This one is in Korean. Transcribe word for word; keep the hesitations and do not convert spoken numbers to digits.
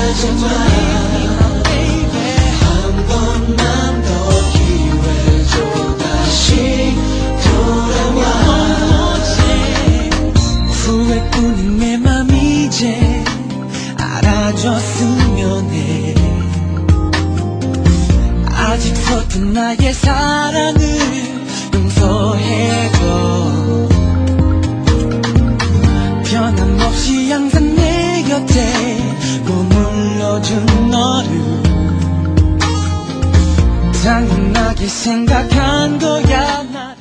하지마 한 번만 더 기회 줘 다시 돌아와 후회뿐인 내 맘 이제 알아줬으면 해 아직 서툰 나의 사랑을 용서해줘 변함없이 항상 내 곁에 머물러준 너를 당연하게 생각한 거야 나를